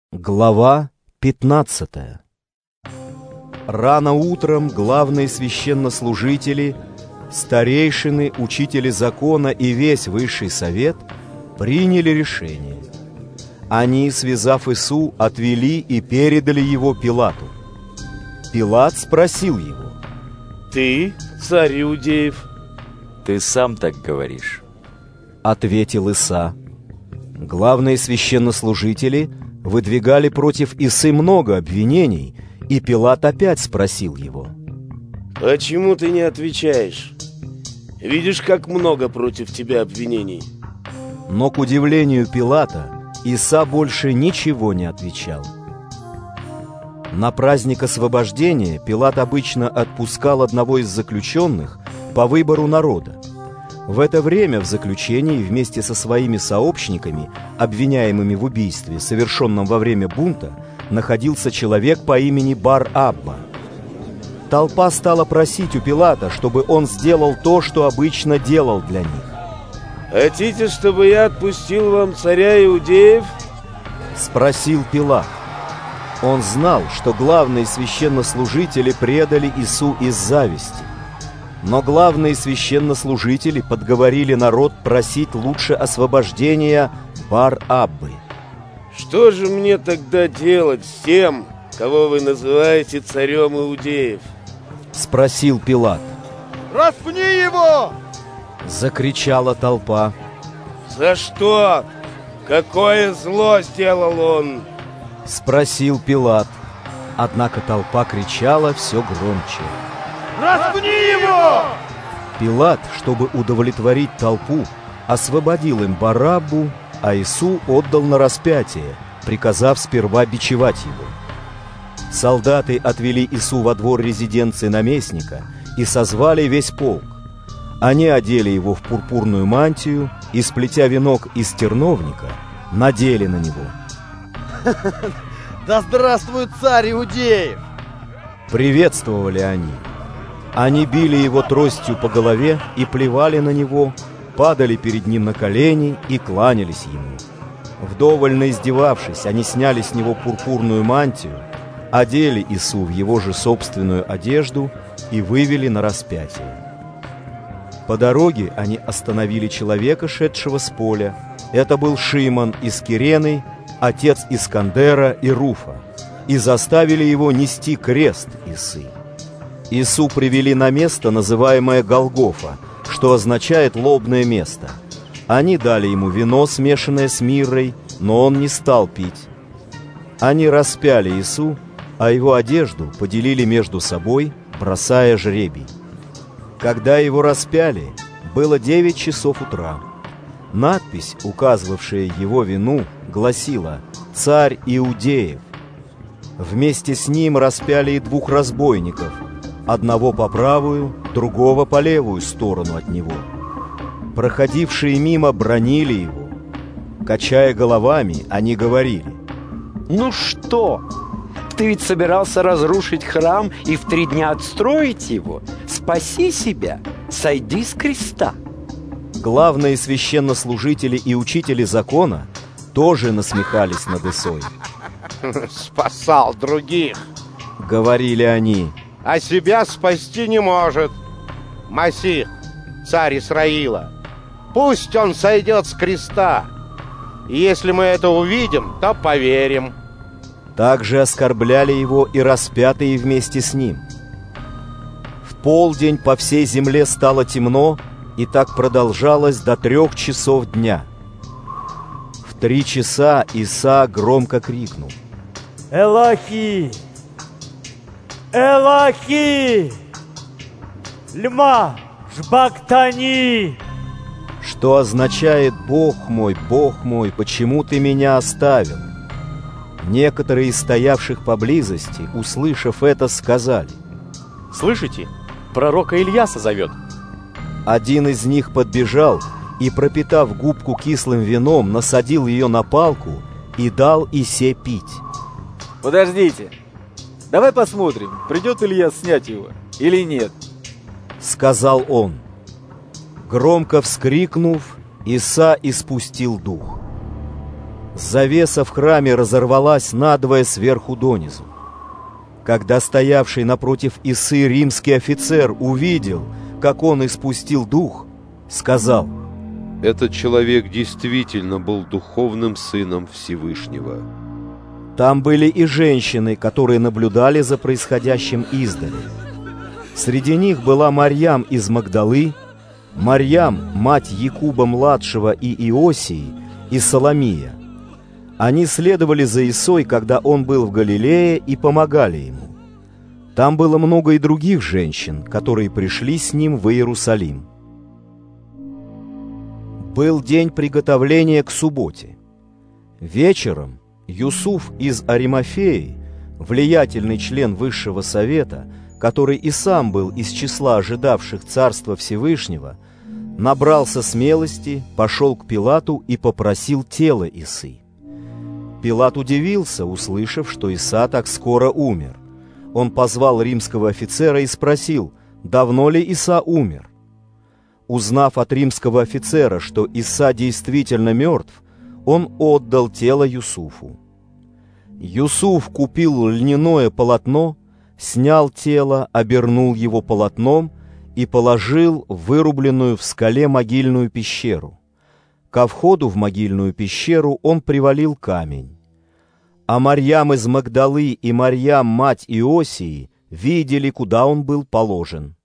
Глава 15. Рано утром главные священнослужители, старейшины, учители закона и весь высший совет приняли решение. Они, связав Иису, отвели и передали его Пилату. Пилат спросил его: «Ты царь иудеев?» «Ты сам так говоришь», — ответил Иса. Главные священнослужители выдвигали против Исы много обвинений, и Пилат опять спросил его: «Почему ты не отвечаешь? Видишь, как много против тебя обвинений». Но, к удивлению Пилата, Иса больше ничего не отвечал. На праздник освобождения Пилат обычно отпускал одного из заключенных по выбору народа. В это время в заключении вместе со своими сообщниками, обвиняемыми в убийстве, совершенном во время бунта, находился человек по имени Бар-Абба. Толпа стала просить у Пилата, чтобы он сделал то, что обычно делал для них. «Хотите, чтобы я отпустил вам царя иудеев?» — спросил Пилат. Он знал, что главные священнослужители предали Иису из зависти. Но главные священнослужители подговорили народ просить лучше освобождения Бар-Аббы. «Что же мне тогда делать с тем, кого вы называете царем иудеев?» — спросил Пилат. «Распни его!» — закричала толпа. «За что? Какое зло сделал он?» — спросил Пилат. Однако толпа кричала все громче. «Распни его!» Пилат, чтобы удовлетворить толпу, освободил им Бараббу, а Иису отдал на распятие, приказав сперва бичевать его. Солдаты отвели Иису во двор резиденции наместника и созвали весь полк. Они одели его в пурпурную мантию и, сплетя венок из терновника, надели на него. «Да здравствует царь иудеев!» Приветствовали они. Они били его тростью по голове и плевали на него, падали перед ним на колени и кланялись ему. Вдоволь наиздевавшись, они сняли с него пурпурную мантию, одели Иису в его же собственную одежду и вывели на распятие. По дороге они остановили человека, шедшего с поля. Это был Шимон из Кирены, отец Искандера и Руфа, и заставили его нести крест Исы. Иису привели на место, называемое Голгофа, что означает «лобное место». Они дали ему вино, смешанное с миррой, но он не стал пить. Они распяли Иису, а его одежду поделили между собой, бросая жребий. Когда его распяли, было 9 часов утра. Надпись, указывавшая его вину, гласила «Царь Иудеев». Вместе с ним распяли и 2 разбойников, одного по правую, другого по левую сторону от него. Проходившие мимо бранили его. Качая головами, они говорили: «Ну что? Ты ведь собирался разрушить храм и в 3 дня отстроить его? Спаси себя, сойди с креста!» Главные священнослужители и учители закона тоже насмехались над Исой. «Спасал других», — говорили они, — «а себя спасти не может. Масих, царь Исраила, пусть он сойдет с креста, и если мы это увидим, то поверим». Также оскорбляли его и распятые вместе с ним. В полдень по всей земле стало темно, и так продолжалось до 3 часов дня. В 3 часа Иса громко крикнул: «Элохи! Элохи! Льма жбактани!» что означает Бог мой, почему ты меня оставил?» Некоторые из стоявших поблизости, услышав это, сказали: «Слышите? Пророка Ильяса зовет». Один из них подбежал и, пропитав губку кислым вином, насадил ее на палку и дал Исе пить. «Подождите, давай посмотрим, придет Ильяс снять его или нет», — сказал он. Громко вскрикнув, Иса испустил дух. Завеса в храме разорвалась надвое сверху донизу. Когда стоявший напротив Исы римский офицер увидел, как он испустил дух, сказал: «Этот человек действительно был духовным сыном Всевышнего». Там были и женщины, которые наблюдали за происходящим издали. Среди них была Марьям из Магдалы, Марьям, мать Якуба-младшего и Иосии, и Соломия. Они следовали за Исой, когда он был в Галилее, и помогали ему. Там было много и других женщин, которые пришли с ним в Иерусалим. Был день приготовления к субботе. Вечером Юсуф из Аримафеи, влиятельный член Высшего Совета, который и сам был из числа ожидавших Царства Всевышнего, набрался смелости, пошел к Пилату и попросил тело Исы. Пилат удивился, услышав, что Иса так скоро умер. Он позвал римского офицера и спросил, давно ли Иса умер. Узнав от римского офицера, что Иса действительно мертв, он отдал тело Юсуфу. Юсуф купил льняное полотно, снял тело, обернул его полотном и положил в вырубленную в скале могильную пещеру. Ко входу в могильную пещеру он привалил камень. А Марьям из Магдалы и Марьям, мать Иосии, видели, куда он был положен.